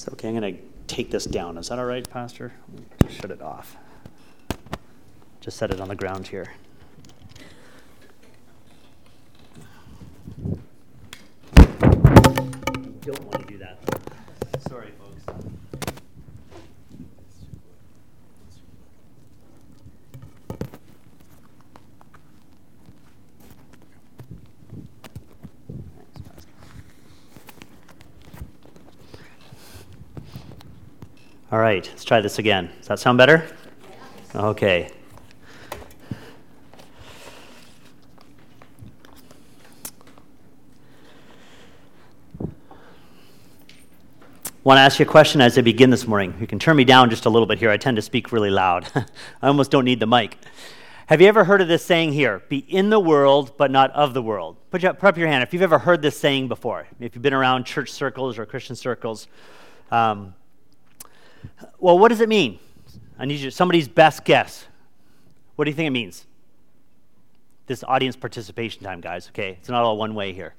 So, okay, I'm going to take this down. Is that all right, Pastor? Just shut it off. Just set it on the ground here. Don't want to do that. Sorry, folks. All right, let's try this again. Does that sound better? Okay. I want to ask you a question as I begin this morning. You can turn me down just a little bit here. I tend to speak really loud. I almost don't need the mic. Have you ever heard of this saying here? Be in the world, but not of the world. Put up your hand if you've ever heard this saying before. If you've been around church circles or Christian circles. Well, what does it mean? I need somebody's best guess. What do you think it means? This audience participation time, guys, okay? It's not all one way here.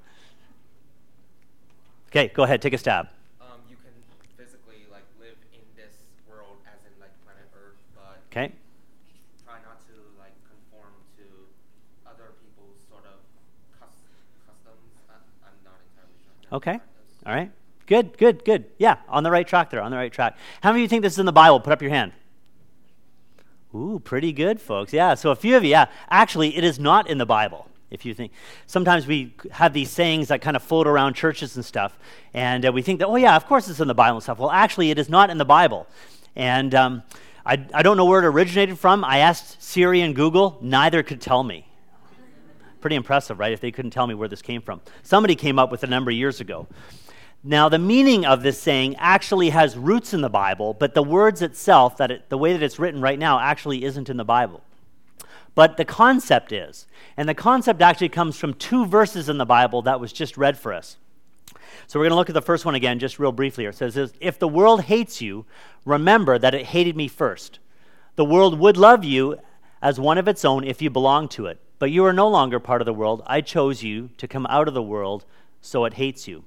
Okay, go ahead, take a stab. You can physically live in this world as in planet Earth, but okay. Try not to conform to other people's sort of customs. I'm not entirely sure. Okay, all right. Good. Yeah, on the right track there, on the right track. How many of you think this is in the Bible? Put up your hand. Ooh, pretty good, folks. Yeah, so a few of you, yeah. Actually, it is not in the Bible, if you think. Sometimes we have these sayings that kind of float around churches and stuff, and we think that, oh yeah, of course it's in the Bible and stuff. Well, actually, it is not in the Bible. And I don't know where it originated from. I asked Siri and Google. Neither could tell me. Pretty impressive, right, if they couldn't tell me where this came from. Somebody came up with it a number of years ago. Now, the meaning of this saying actually has roots in the Bible, but the words itself, the way that it's written right now, actually isn't in the Bible. But the concept is, and the concept actually comes from two verses in the Bible that was just read for us. So we're going to look at the first one again, just real briefly. It says, if the world hates you, remember that it hated me first. The world would love you as one of its own if you belong to it. But you are no longer part of the world. I chose you to come out of the world, so it hates you.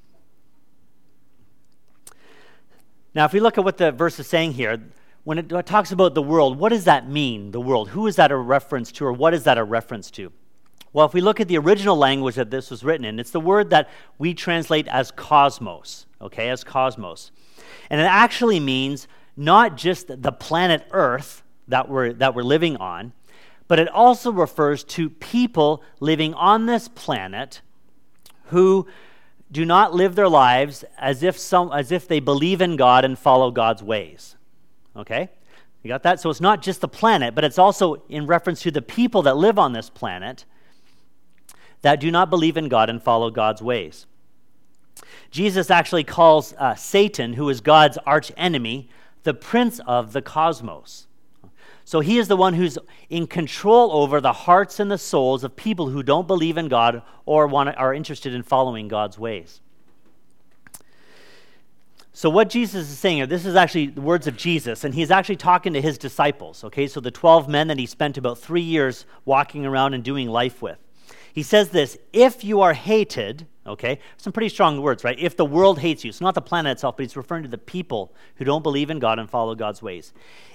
Now, if we look at what the verse is saying here, when it talks about the world, what does that mean, the world? Who is that a reference to, or what is that a reference to? Well, if we look at the original language that this was written in, it's the word that we translate as cosmos, okay, as cosmos. And it actually means not just the planet Earth that we're living on, but it also refers to people living on this planet who do not live their lives as if they believe in God and follow God's ways. Okay? You got that? So it's not just the planet, but it's also in reference to the people that live on this planet that do not believe in God and follow God's ways. Jesus actually calls Satan, who is God's arch enemy, the prince of the cosmos. So he is the one who's in control over the hearts and the souls of people who don't believe in God or are interested in following God's ways. So what Jesus is saying here, this is actually the words of Jesus, and he's actually talking to his disciples, okay? So the 12 men that he spent about 3 years walking around and doing life with. He says this, if you are hated, okay? Some pretty strong words, right? If the world hates you. It's not the planet itself, but he's referring to the people who don't believe in God and follow God's ways.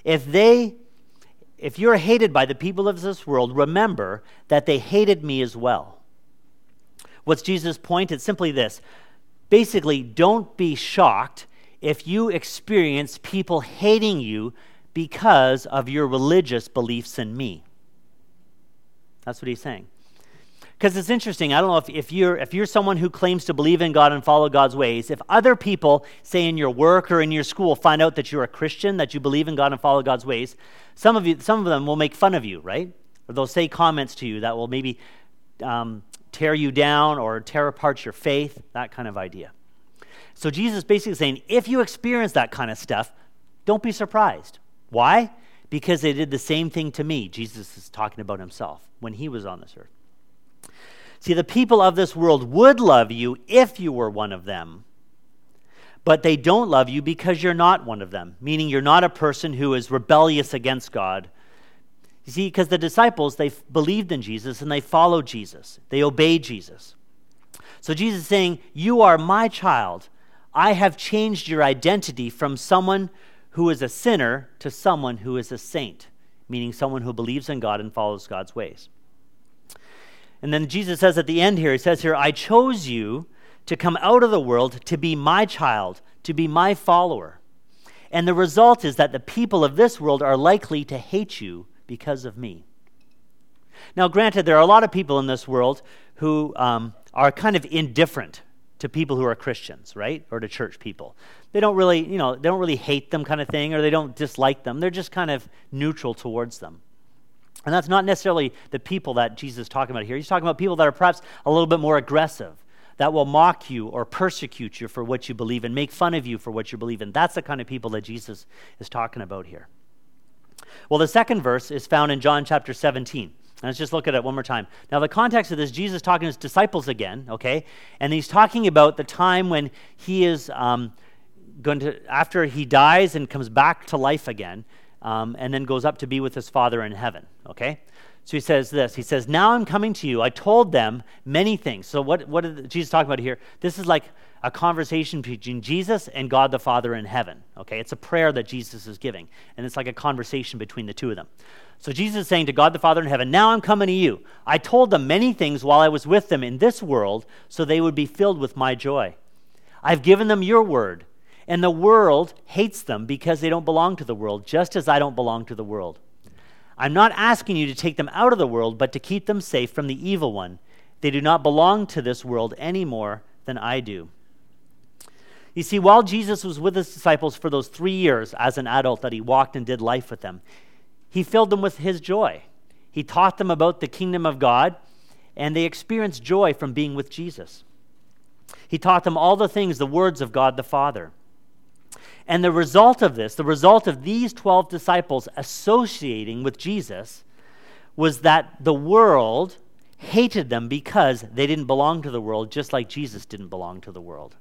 If you're hated by the people of this world, remember that they hated me as well. What's Jesus' point? It's simply this. Basically, don't be shocked if you experience people hating you because of your religious beliefs in me. That's what he's saying. Because it's interesting. I don't know if you're someone who claims to believe in God and follow God's ways, if other people, say in your work or in your school, find out that you're a Christian, that you believe in God and follow God's ways, some of them will make fun of you, right? Or they'll say comments to you that will maybe tear you down or tear apart your faith, that kind of idea. So Jesus is basically saying, if you experience that kind of stuff, don't be surprised. Why? Because they did the same thing to me. Jesus is talking about himself when he was on this earth. See, the people of this world would love you if you were one of them, but they don't love you because you're not one of them, meaning you're not a person who is rebellious against God. You see, because the disciples, they believed in Jesus and they followed Jesus. They obeyed Jesus. So Jesus is saying, you are my child. I have changed your identity from someone who is a sinner to someone who is a saint, meaning someone who believes in God and follows God's ways. And then Jesus says at the end here, he says here, I chose you to come out of the world to be my child, to be my follower. And the result is that the people of this world are likely to hate you because of me. Now, granted, there are a lot of people in this world who are kind of indifferent to people who are Christians, right? Or to church people. They don't really, they don't really hate them kind of thing, or they don't dislike them. They're just kind of neutral towards them. And that's not necessarily the people that Jesus is talking about here. He's talking about people that are perhaps a little bit more aggressive, that will mock you or persecute you for what you believe in, make fun of you for what you believe in. That's the kind of people that Jesus is talking about here. Well, the second verse is found in John chapter 17. Let's just look at it one more time. Now, the context of this, Jesus is talking to his disciples again, okay? And he's talking about the time when he is going to, after he dies and comes back to life again, and then goes up to be with his Father in heaven, okay? So he says this. He says, now I'm coming to you. I told them many things. So what is Jesus talking about here? This is like a conversation between Jesus and God the Father in heaven, okay? It's a prayer that Jesus is giving, and it's like a conversation between the two of them. So Jesus is saying to God the Father in heaven, now I'm coming to you. I told them many things while I was with them in this world, so they would be filled with my joy. I've given them your word, and the world hates them because they don't belong to the world, just as I don't belong to the world. I'm not asking you to take them out of the world, but to keep them safe from the evil one. They do not belong to this world any more than I do. You see, while Jesus was with his disciples for those 3 years as an adult that he walked and did life with them, he filled them with his joy. He taught them about the kingdom of God, and they experienced joy from being with Jesus. He taught them all the things, the words of God the Father. And the result of this, the result of these 12 disciples associating with Jesus, was that the world hated them because they didn't belong to the world, just like Jesus didn't belong to the world.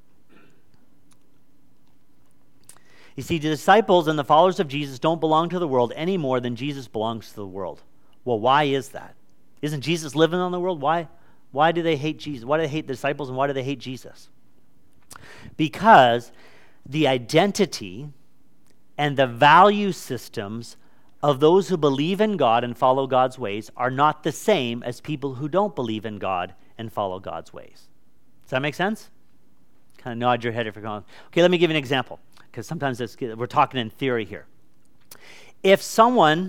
You see, the disciples and the followers of Jesus don't belong to the world any more than Jesus belongs to the world. Well, why is that? Isn't Jesus living on the world? Why do they hate Jesus? Why do they hate the disciples, and why do they hate Jesus? Because the identity and the value systems of those who believe in God and follow God's ways are not the same as people who don't believe in God and follow God's ways. Does that make sense? Kind of nod your head if you're going. Okay, let me give you an example, because sometimes we're talking in theory here. If someone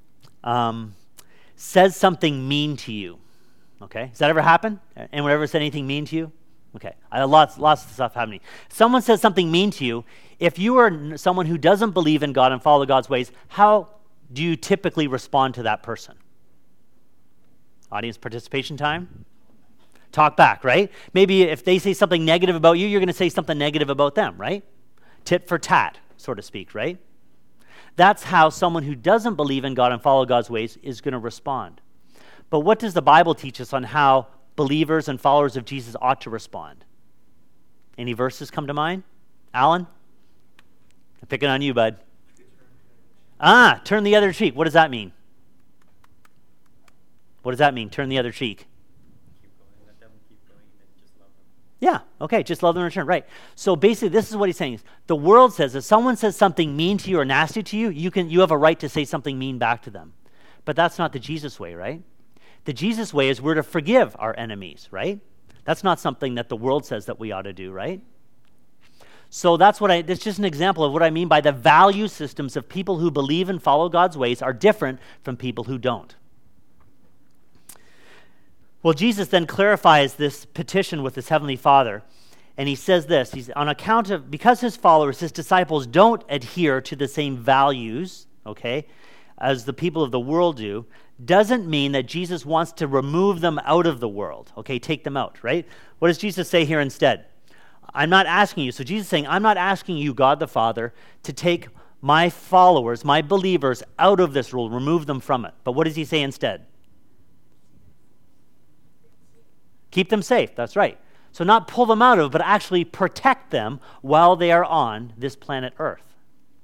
says something mean to you, okay, does that ever happen? Anyone ever said anything mean to you? Okay, lots of stuff happening. Someone says something mean to you. If you are someone who doesn't believe in God and follow God's ways, how do you typically respond to that person? Audience participation time? Talk back, right? Maybe if they say something negative about you, you're going to say something negative about them, right? Tit for tat, so to speak, right? That's how someone who doesn't believe in God and follow God's ways is going to respond. But what does the Bible teach us on how believers and followers of Jesus ought to respond? Any verses come to mind? Alan? I'm picking on you, bud. Turn the other cheek. What does that mean? What does that mean, turn the other cheek? Keep going, let them keep going, and just love them. Yeah, okay, just love them in return, right. So basically, this is what he's saying. The world says if someone says something mean to you or nasty to you, you have a right to say something mean back to them. But that's not the Jesus way, right? The Jesus way is we're to forgive our enemies, right? That's not something that the world says that we ought to do, right? So that's just an example of what I mean by the value systems of people who believe and follow God's ways are different from people who don't. Well, Jesus then clarifies this petition with his heavenly Father, and he says this, because his followers, his disciples, don't adhere to the same values, okay, as the people of the world do, doesn't mean that Jesus wants to remove them out of the world, okay, take them out, right? What does Jesus say here instead? I'm not asking you, so Jesus is saying, I'm not asking you, God the Father, to take my followers, my believers, out of this world, remove them from it. But what does he say instead? Keep them safe, that's right. So not pull them out of it, but actually protect them while they are on this planet Earth.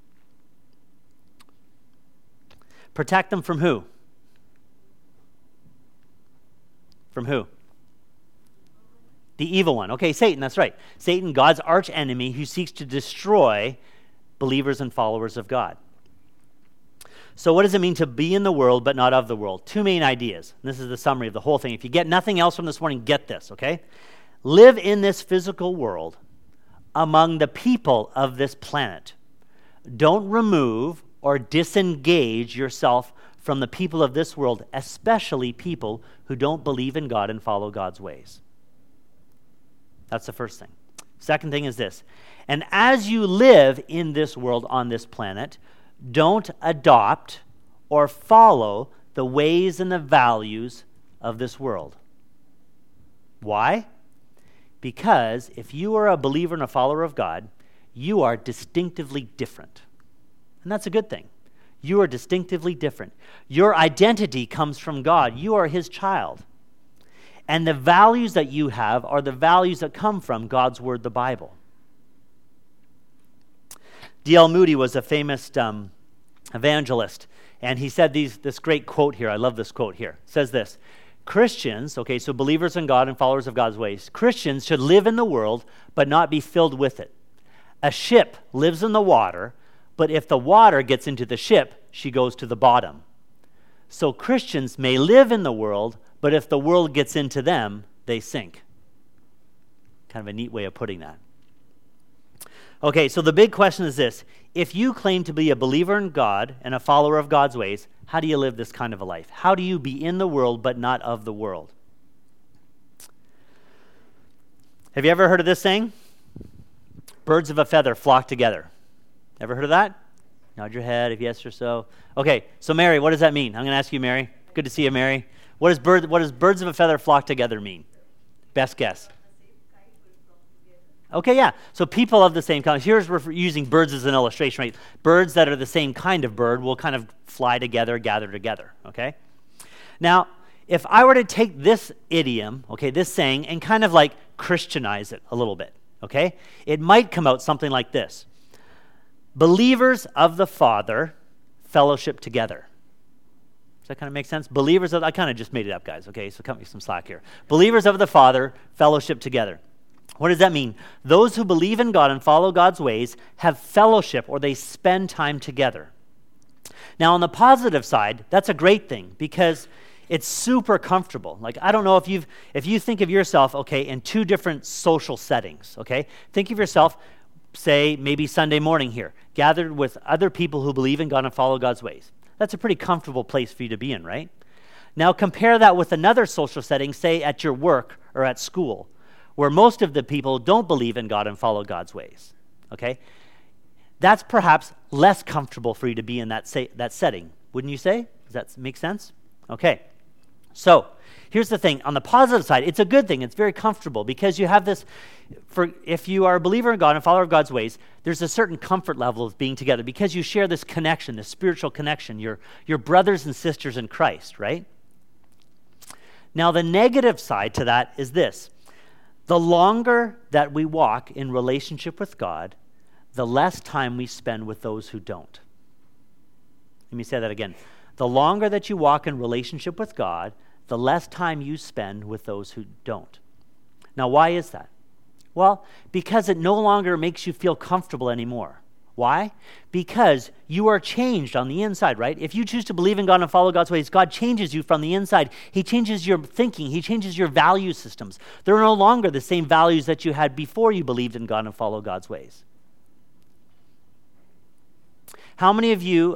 Protect them from who? From who? The evil one. Okay, Satan, that's right. Satan, God's arch enemy who seeks to destroy believers and followers of God. So what does it mean to be in the world but not of the world? Two main ideas. And this is the summary of the whole thing. If you get nothing else from this morning, get this, okay? Live in this physical world among the people of this planet. Don't remove or disengage yourself from the people of this world, especially people who don't believe in God and follow God's ways. That's the first thing. Second thing is this. And as you live in this world on this planet, don't adopt or follow the ways and the values of this world. Why? Because if you are a believer and a follower of God, you are distinctively different. And that's a good thing. You are distinctively different. Your identity comes from God. You are his child. And the values that you have are the values that come from God's word, the Bible. D.L. Moody was a famous evangelist, and he said this great quote here. I love this quote here. It says this: Christians, okay, so believers in God and followers of God's ways, Christians should live in the world but not be filled with it. A ship lives in the water, but if the water gets into the ship, she goes to the bottom. So Christians may live in the world, but if the world gets into them, they sink. Kind of a neat way of putting that. Okay, so the big question is this. If you claim to be a believer in God and a follower of God's ways, how do you live this kind of a life? How do you be in the world but not of the world? Have you ever heard of this saying? Birds of a feather flock together. Ever heard of that? Nod your head if yes or so. Okay, so Mary, what does that mean? I'm going to ask you, Mary. Good to see you, Mary. What does birds of a feather flock together mean? Best guess. Okay, yeah. So people of the same kind. Here's we're using birds as an illustration, right? Birds that are the same kind of bird will kind of fly together, gather together, okay? Now, if I were to take this idiom, okay, this saying, and kind of like Christianize it a little bit, okay? It might come out something like this. Believers of the Father fellowship together. Does that kind of make sense? Believers of, I kind of just made it up, guys, okay? So cut me some slack here. Believers of the Father fellowship together. What does that mean? Those who believe in God and follow God's ways have fellowship, or they spend time together. Now, on the positive side, that's a great thing because it's super comfortable. Like, I don't know if you think of yourself, okay, in two different social settings, okay? Think of yourself, say, maybe Sunday morning here, gathered with other people who believe in God and follow God's ways. That's a pretty comfortable place for you to be in, right? Now, compare that with another social setting, say at your work or at school, where most of the people don't believe in God and follow God's ways, okay? That's perhaps less comfortable for you to be in that setting, wouldn't you say? Does that make sense? Okay, so here's the thing. On the positive side, it's a good thing. It's very comfortable because you have this, if you are a believer in God and follower of God's ways, there's a certain comfort level of being together because you share this connection, this spiritual connection. You're brothers and sisters in Christ, right? Now, the negative side to that is this. The longer that we walk in relationship with God, the less time we spend with those who don't. Let me say that again. The longer that you walk in relationship with God, the less time you spend with those who don't. Now, why is that? Well, because it no longer makes you feel comfortable anymore. Why? Because you are changed on the inside, right? If you choose to believe in God and follow God's ways, God changes you from the inside. He changes your thinking. He changes your value systems. They're no longer the same values that you had before you believed in God and follow God's ways. How many of you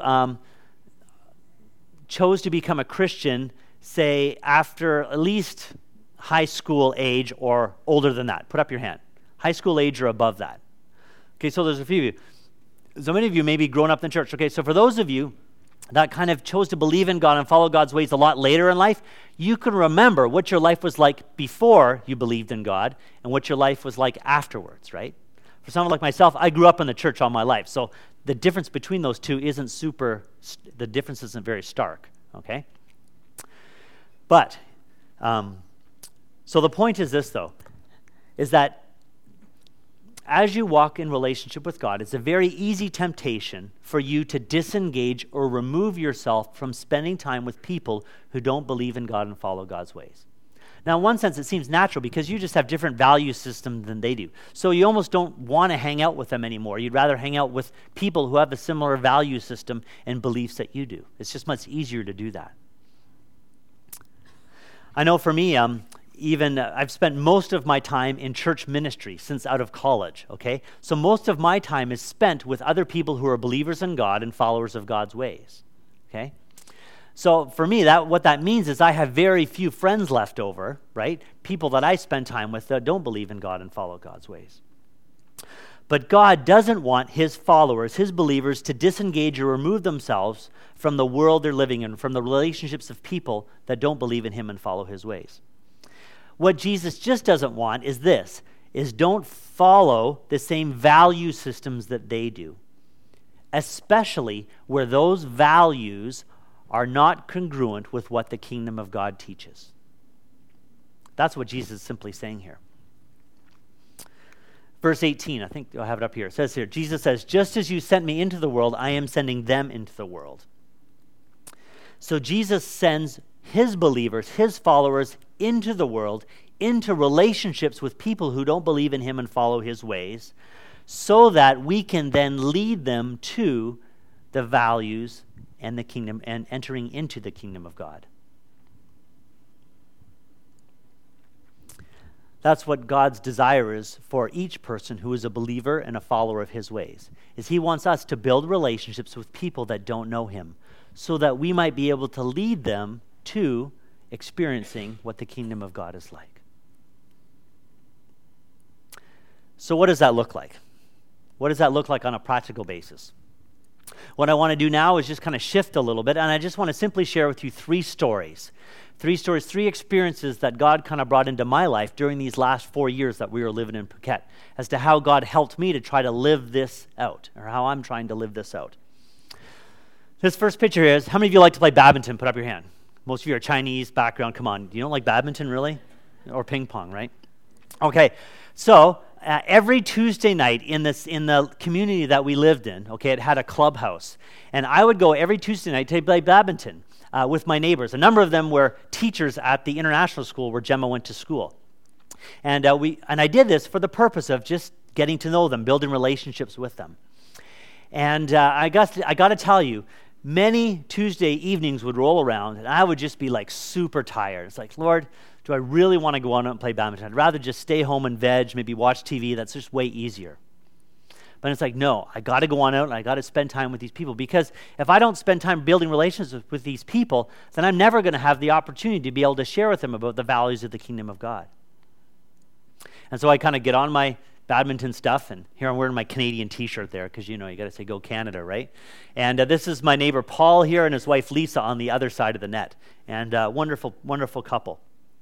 chose to become a Christian, say, after at least high school age or older than that? Put up your hand. High school age or above that. Okay, so there's a few of you. So many of you may be grown up in church. Okay, so for those of you that kind of chose to believe in God and follow God's ways a lot later in life, you can remember what your life was like before you believed in God and what your life was like afterwards, right? For someone like myself, I grew up in the church all my life, so the difference between those two the difference isn't very stark, okay? But, so the point is this, though, is that as you walk in relationship with God, it's a very easy temptation for you to disengage or remove yourself from spending time with people who don't believe in God and follow God's ways. Now, in one sense, it seems natural because you just have different value systems than they do. So you almost don't want to hang out with them anymore. You'd rather hang out with people who have a similar value system and beliefs that you do. It's just much easier to do that. I know for me, I've spent most of my time in church ministry since out of college, okay? So most of my time is spent with other people who are believers in God and followers of God's ways, okay? So for me, what that means is I have very few friends left over, right? People that I spend time with that don't believe in God and follow God's ways. But God doesn't want his followers, his believers, to disengage or remove themselves from the world they're living in, from the relationships of people that don't believe in him and follow his ways. What Jesus just doesn't want is don't follow the same value systems that they do, especially where those values are not congruent with what the kingdom of God teaches. That's what Jesus is simply saying here. Verse 18, I think I'll have it up here. It says here, Jesus says, just as you sent me into the world, I am sending them into the world. So Jesus sends his believers, his followers into the world, into relationships with people who don't believe in him and follow his ways, so that we can then lead them to the values and the kingdom and entering into the kingdom of God. That's what God's desire is for each person who is a believer and a follower of his ways, is he wants us to build relationships with people that don't know him, so that we might be able to lead them to experiencing what the kingdom of God is like. So what does that look like? What does that look like on a practical basis? What I want to do now is just kind of shift a little bit, and I just want to simply share with you three experiences that God kind of brought into my life during these last 4 years that we were living in Phuket, as to how God helped me to try to live this out, or how I'm trying to live this out. This first picture here is, how many of you like to play badminton? Put up your hand. Most of you are Chinese background. Come on, you don't like badminton, really? Or ping pong, right? Okay, so every Tuesday night in the community that we lived in, okay, it had a clubhouse. And I would go every Tuesday night to play badminton with my neighbors. A number of them were teachers at the international school where Gemma went to school. And I did this for the purpose of just getting to know them, building relationships with them. And I got to tell you, many Tuesday evenings would roll around, and I would just be like super tired. It's like, Lord, do I really want to go on and play badminton? I'd rather just stay home and veg, maybe watch TV. That's just way easier. But it's like, no, I got to go on out and I got to spend time with these people, because if I don't spend time building relationships with these people, then I'm never going to have the opportunity to be able to share with them about the values of the kingdom of God. And so I kind of get on my badminton stuff, and here I'm wearing my Canadian t-shirt there, because you got to say go Canada, right? And this is my neighbor Paul here and his wife Lisa on the other side of the net, and wonderful, wonderful couple.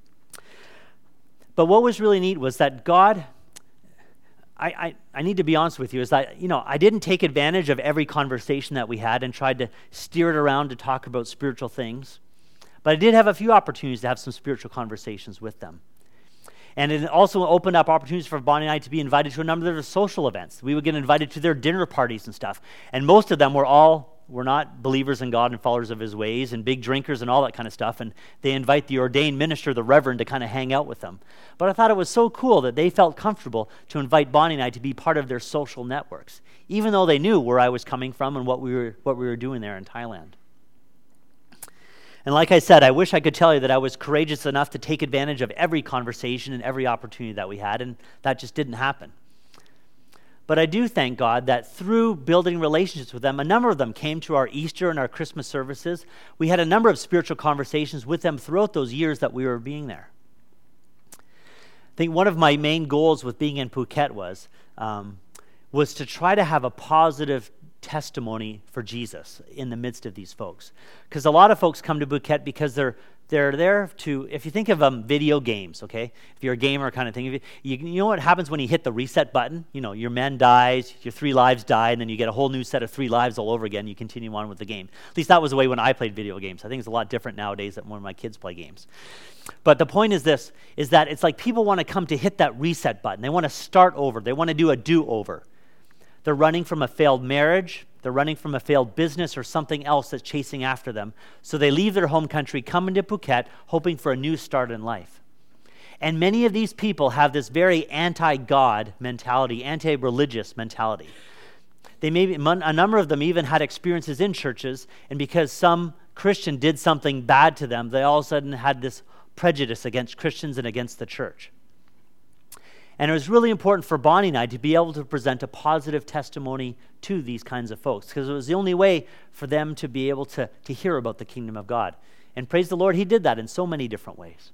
But what was really neat was that God, I need to be honest with you, is that, I didn't take advantage of every conversation that we had and tried to steer it around to talk about spiritual things. But I did have a few opportunities to have some spiritual conversations with them. And it also opened up opportunities for Bonnie and I to be invited to a number of their social events. We would get invited to their dinner parties and stuff. And most of them were not believers in God and followers of his ways and big drinkers and all that kind of stuff. And they invite the ordained minister, the reverend, to kind of hang out with them. But I thought it was so cool that they felt comfortable to invite Bonnie and I to be part of their social networks, even though they knew where I was coming from and what we were doing there in Thailand. And like I said, I wish I could tell you that I was courageous enough to take advantage of every conversation and every opportunity that we had, and that just didn't happen. But I do thank God that through building relationships with them, a number of them came to our Easter and our Christmas services. We had a number of spiritual conversations with them throughout those years that we were being there. I think one of my main goals with being in Phuket was to try to have a positive testimony for Jesus in the midst of these folks. Because a lot of folks come to Phuket because they're there to, if you think of video games, okay? If you're a gamer kind of thing, you know what happens when you hit the reset button? Your man dies, your 3 lives die, and then you get a whole new set of 3 lives all over again. You continue on with the game. At least that was the way when I played video games. I think it's a lot different nowadays than when my kids play games. But the point is this, is that it's like people want to come to hit that reset button. They want to start over. They want to do a do-over. They're running from a failed marriage. They're running from a failed business or something else that's chasing after them. So they leave their home country, come into Phuket, hoping for a new start in life. And many of these people have this very anti-God mentality, anti-religious mentality. A number of them even had experiences in churches, and because some Christian did something bad to them, they all of a sudden had this prejudice against Christians and against the church. And it was really important for Bonnie and I to be able to present a positive testimony to these kinds of folks, because it was the only way for them to be able to hear about the kingdom of God. And praise the Lord, he did that in so many different ways.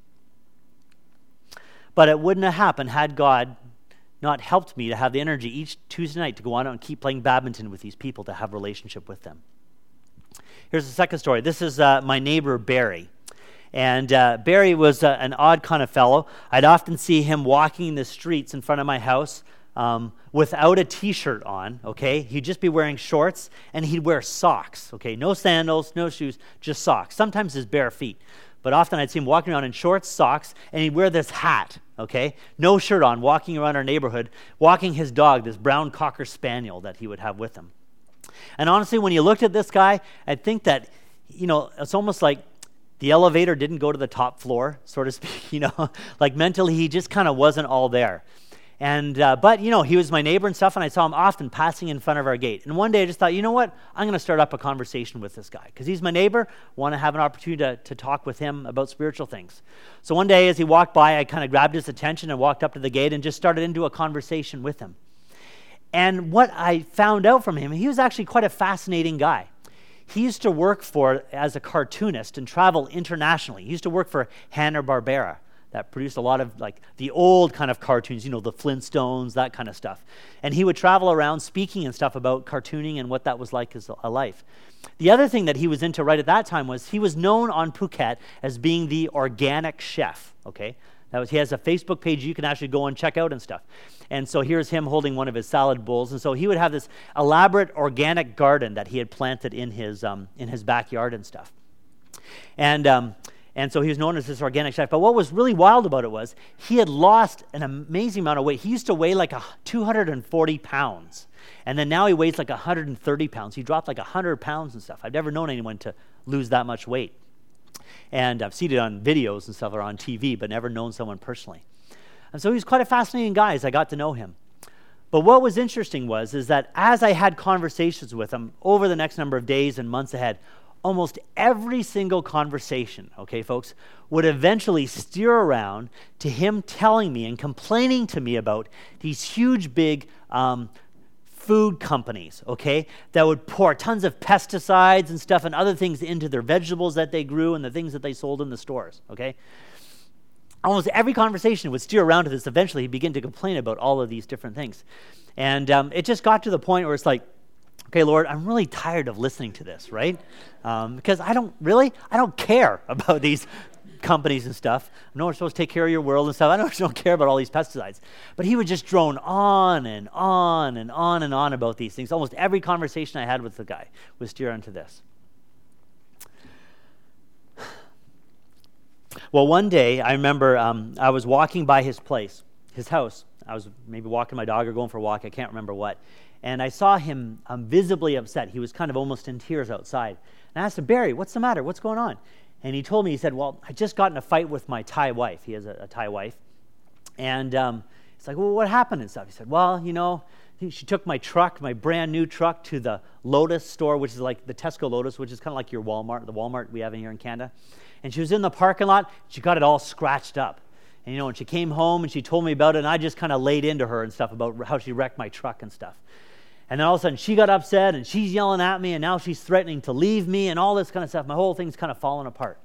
But it wouldn't have happened had God not helped me to have the energy each Tuesday night to go on and keep playing badminton with these people, to have a relationship with them. Here's the second story. This is my neighbor, Barry. And Barry was an odd kind of fellow. I'd often see him walking the streets in front of my house without a T-shirt on, okay? He'd just be wearing shorts, and he'd wear socks, okay? No sandals, no shoes, just socks. Sometimes his bare feet. But often I'd see him walking around in shorts, socks, and he'd wear this hat, okay? No shirt on, walking around our neighborhood, walking his dog, this brown Cocker Spaniel that he would have with him. And honestly, when you looked at this guy, I'd think that, it's almost like the elevator didn't go to the top floor, so to speak, like mentally he just kind of wasn't all there. And, but he was my neighbor and stuff, and I saw him often passing in front of our gate. And one day I just thought, you know what? I'm going to start up a conversation with this guy, because he's my neighbor, want to have an opportunity to talk with him about spiritual things. So one day as he walked by, I kind of grabbed his attention and walked up to the gate and just started into a conversation with him. And what I found out from him, he was actually quite a fascinating guy. He used to work as a cartoonist and travel internationally. He used to work for Hanna-Barbera, that produced a lot of like the old kind of cartoons, the Flintstones, that kind of stuff. And he would travel around speaking and stuff about cartooning and what that was like as a life. The other thing that he was into right at that time was he was known on Phuket as being the organic chef, okay? He has a Facebook page you can actually go and check out and stuff. And so here's him holding one of his salad bowls. And so he would have this elaborate organic garden that he had planted in his backyard and stuff. And so he was known as this organic chef. But what was really wild about it was he had lost an amazing amount of weight. He used to weigh like 240 pounds. And then now he weighs like 130 pounds. He dropped like 100 pounds and stuff. I've never known anyone to lose that much weight. And I've seen it on videos and stuff or on TV, but never known someone personally. And so he was quite a fascinating guy as I got to know him. But what was interesting is that as I had conversations with him over the next number of days and months ahead, almost every single conversation, okay, folks, would eventually steer around to him telling me and complaining to me about these huge, big food companies, okay, that would pour tons of pesticides and stuff and other things into their vegetables that they grew and the things that they sold in the stores, okay? Almost every conversation would steer around to this. Eventually, he'd begin to complain about all of these different things. And it just got to the point where it's like, okay, Lord, I'm really tired of listening to this, right? Because I don't care about these companies and stuff. I know we're supposed to take care of your world and stuff. I don't care about all these pesticides. But he would just drone on and on and on and on about these things. Almost every conversation I had with the guy would steer onto this. Well, one day, I remember I was walking by his place, his house. I was maybe walking my dog or going for a walk. I can't remember what. And I saw him visibly upset. He was kind of almost in tears outside. And I asked him, Barry, what's the matter? What's going on? And he told me, he said, well, I just got in a fight with my Thai wife. He has a Thai wife. And it's like, well, what happened and stuff? He said, well, she took my truck, my brand new truck, to the Lotus store, which is like the Tesco Lotus, which is kind of like your Walmart, the Walmart we have in here in Canada. And she was in the parking lot. She got it all scratched up. And, and she came home and she told me about it, and I just kind of laid into her and stuff about how she wrecked my truck and stuff. And then all of a sudden she got upset and she's yelling at me, and now she's threatening to leave me and all this kind of stuff. My whole thing's kind of falling apart.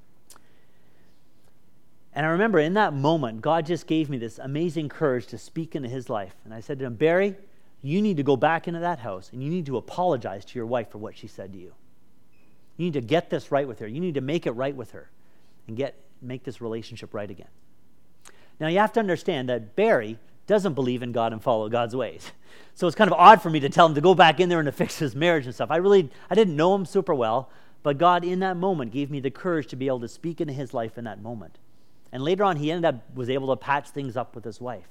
And I remember in that moment, God just gave me this amazing courage to speak into his life. And I said to him, Barry, you need to go back into that house and you need to apologize to your wife for what she said to you. You need to get this right with her. You need to make it right with her and make this relationship right again. Now you have to understand that Barry doesn't believe in God and follow God's ways. So it's kind of odd for me to tell him to go back in there and to fix his marriage and stuff. I didn't know him super well, but God in that moment gave me the courage to be able to speak into his life in that moment. And later on, he was able to patch things up with his wife.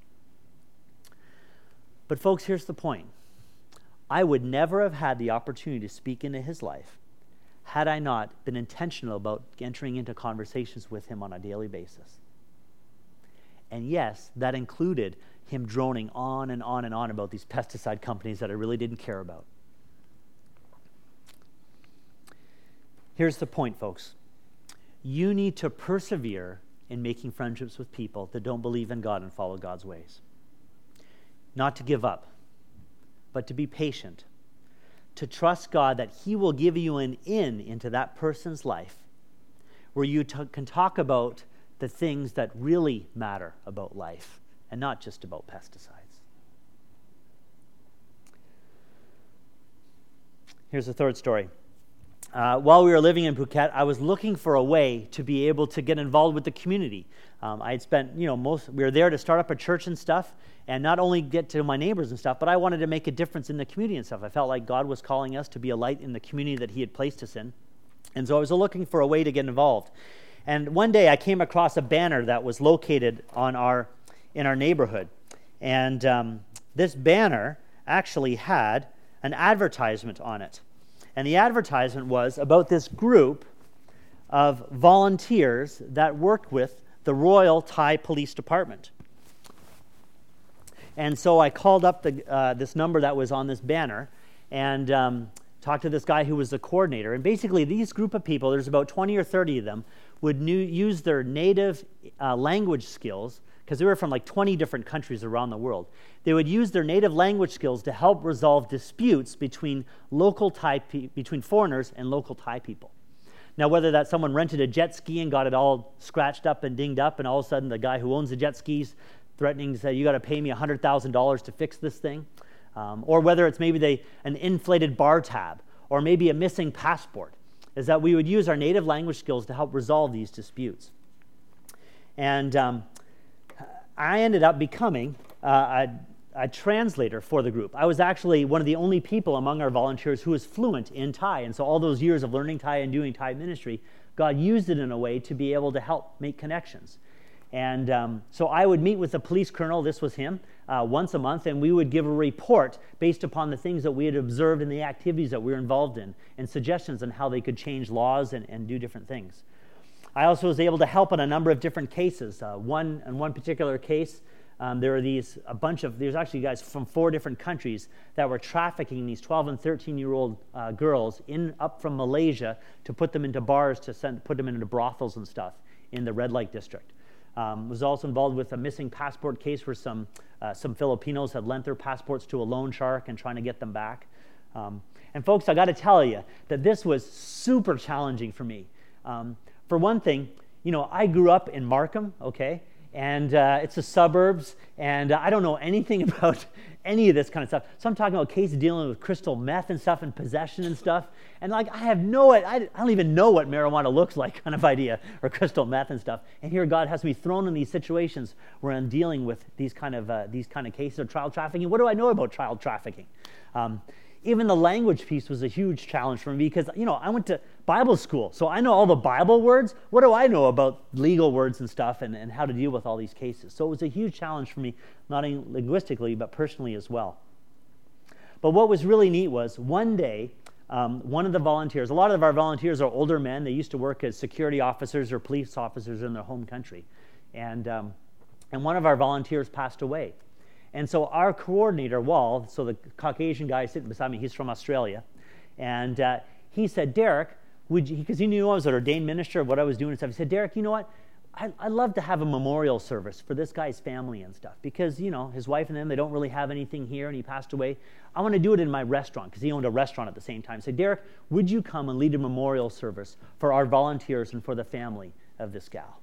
But folks, here's the point. I would never have had the opportunity to speak into his life had I not been intentional about entering into conversations with him on a daily basis. And yes, that included him droning on and on and on about these pesticide companies that I really didn't care about. Here's the point, folks. You need to persevere in making friendships with people that don't believe in God and follow God's ways. Not to give up, but to be patient. To trust God that He will give you an in into that person's life where you can talk about the things that really matter about life and not just about pesticides. Here's the third story. While we were living in Phuket, I was looking for a way to be able to get involved with the community. I had spent, we were there to start up a church and stuff, and not only get to my neighbors and stuff, but I wanted to make a difference in the community and stuff. I felt like God was calling us to be a light in the community that He had placed us in. And so I was looking for a way to get involved. And one day I came across a banner that was located in our neighborhood. And this banner actually had an advertisement on it. And the advertisement was about this group of volunteers that worked with the Royal Thai Police Department. And so I called up this number that was on this banner and talked to this guy who was the coordinator. And basically these group of people, there's about 20 or 30 of them, would use their native language skills, because they were from like 20 different countries around the world. They would use their native language skills to help resolve disputes between between foreigners and local Thai people. Now, whether that someone rented a jet ski and got it all scratched up and dinged up, and all of a sudden the guy who owns the jet skis threatening to say, you got to pay me $100,000 to fix this thing, or whether it's maybe an inflated bar tab, or maybe a missing passport, is that we would use our native language skills to help resolve these disputes. And I ended up becoming a translator for the group. I was actually one of the only people among our volunteers who was fluent in Thai. And so all those years of learning Thai and doing Thai ministry, God used it in a way to be able to help make connections. And so I would meet with the police colonel, this was him, once a month, and we would give a report based upon the things that we had observed and the activities that we were involved in, and suggestions on how they could change laws and do different things. I also was able to help on a number of different cases. In one particular case, there's actually guys from 4 different countries that were trafficking these 12 and 13-year-old girls up from Malaysia to put them into bars, put them into brothels and stuff in the red light district. Was also involved with a missing passport case where some Filipinos had lent their passports to a loan shark and trying to get them back. And folks, I got to tell you that this was super challenging for me. For one thing, I grew up in Markham, okay? And it's the suburbs, and I don't know anything about any of this kind of stuff. So I'm talking about cases dealing with crystal meth and stuff and possession and stuff. And I don't even know what marijuana looks like kind of idea, or crystal meth and stuff. And here God has me thrown in these situations where I'm dealing with these kind of cases of child trafficking. What do I know about child trafficking? Even the language piece was a huge challenge for me because, I went to Bible school, so I know all the Bible words. What do I know about legal words and stuff and how to deal with all these cases? So it was a huge challenge for me, not only linguistically, but personally as well. But what was really neat was one day, one of the volunteers, a lot of our volunteers are older men. They used to work as security officers or police officers in their home country. And one of our volunteers passed away. And so our coordinator, Wal, so the Caucasian guy sitting beside me, he's from Australia, and he said, Derek, because he knew I was an ordained minister of what I was doing and stuff, he said, Derek, you know what? I'd love to have a memorial service for this guy's family and stuff, because, his wife and them, they don't really have anything here, and he passed away. I want to do it in my restaurant, because he owned a restaurant at the same time. So, Derek, would you come and lead a memorial service for our volunteers and for the family of this gal?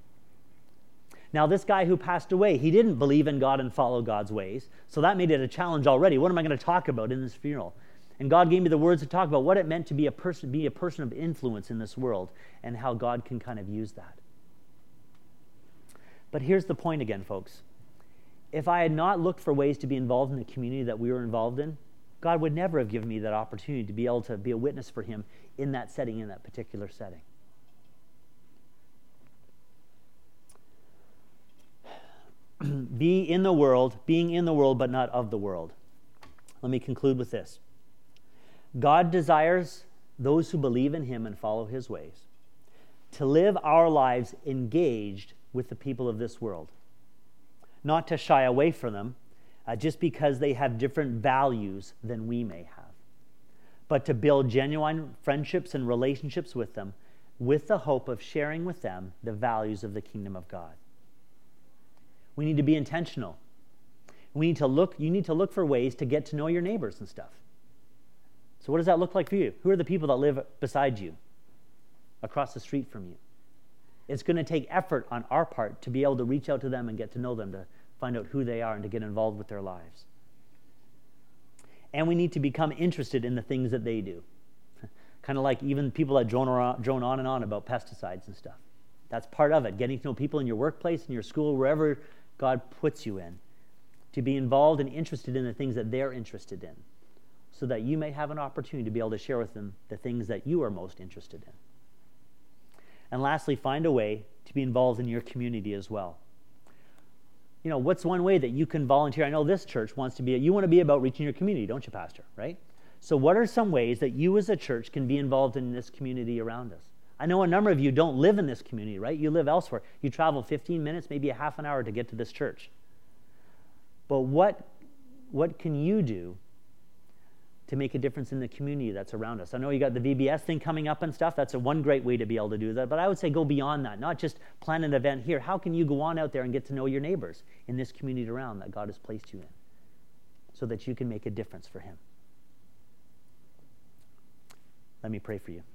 Now, this guy who passed away, he didn't believe in God and follow God's ways, so that made it a challenge already. What am I going to talk about in this funeral? And God gave me the words to talk about what it meant to be a person of influence in this world, and how God can kind of use that. But here's the point again, folks. If I had not looked for ways to be involved in the community that we were involved in, God would never have given me that opportunity to be able to be a witness for Him in that setting, in that particular setting. Being in the world, but not of the world. Let me conclude with this. God desires those who believe in Him and follow His ways to live our lives engaged with the people of this world. not to shy away from them just because they have different values than we may have, but to build genuine friendships and relationships with them with the hope of sharing with them the values of the kingdom of God. We need to be intentional. You need to look for ways to get to know your neighbors and stuff. So what does that look like for you? Who are the people that live beside you, across the street from you? It's going to take effort on our part to be able to reach out to them and get to know them, to find out who they are and to get involved with their lives. And we need to become interested in the things that they do. Kind of like even people that drone on and on about pesticides and stuff. That's part of it, getting to know people in your workplace, in your school, wherever God puts you in, to be involved and interested in the things that they're interested in, so that you may have an opportunity to be able to share with them the things that you are most interested in. And lastly, find a way to be involved in your community as well. You know, what's one way that you can volunteer? I know this church you want to be about reaching your community, don't you, Pastor, right? So what are some ways that you as a church can be involved in this community around us? I know a number of you don't live in this community, right? You live elsewhere. You travel 15 minutes, maybe a half an hour to get to this church. But what can you do to make a difference in the community that's around us? I know you got the VBS thing coming up and stuff. That's one great way to be able to do that. But I would say go beyond that, not just plan an event here. How can you go on out there and get to know your neighbors in this community around that God has placed you in, so that you can make a difference for Him? Let me pray for you.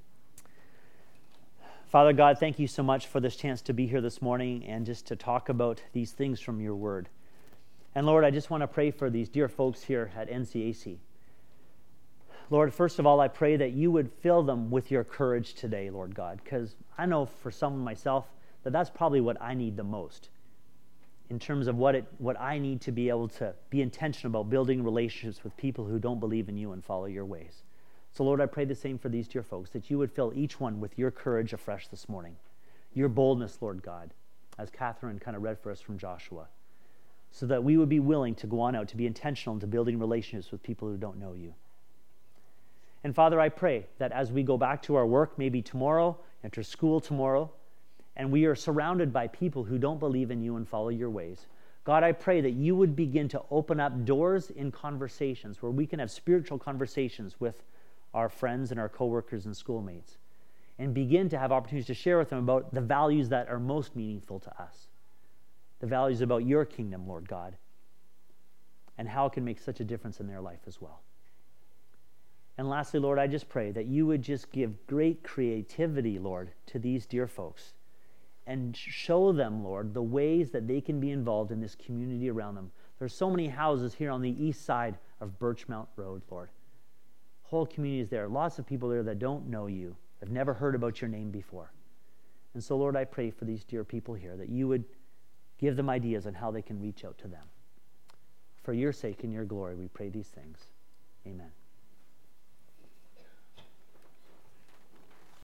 Father God, thank you so much for this chance to be here this morning and just to talk about these things from your word. And Lord, I just want to pray for these dear folks here at NCAC. Lord, first of all, I pray that you would fill them with your courage today, Lord God, because I know for some myself that that's probably what I need the most in terms of what I need to be able to be intentional about building relationships with people who don't believe in you and follow your ways. So Lord, I pray the same for these dear folks, that you would fill each one with your courage afresh this morning, your boldness, Lord God, as Catherine kind of read for us from Joshua, so that we would be willing to go on out, to be intentional into building relationships with people who don't know you. And Father, I pray that as we go back to our work, maybe tomorrow, enter school tomorrow, and we are surrounded by people who don't believe in you and follow your ways, God, I pray that you would begin to open up doors in conversations where we can have spiritual conversations with our friends and our coworkers and schoolmates, and begin to have opportunities to share with them about the values that are most meaningful to us, the values about your kingdom, Lord God, and how it can make such a difference in their life as well. And lastly, Lord, I just pray that you would just give great creativity, Lord, to these dear folks, and show them, Lord, the ways that they can be involved in this community around them. There's so many houses here on the east side of Birchmount Road, Lord. Whole community is there. Lots of people there that don't know you, have never heard about your name before. And so, Lord, I pray for these dear people here that you would give them ideas on how they can reach out to them. For your sake and your glory, we pray these things. Amen.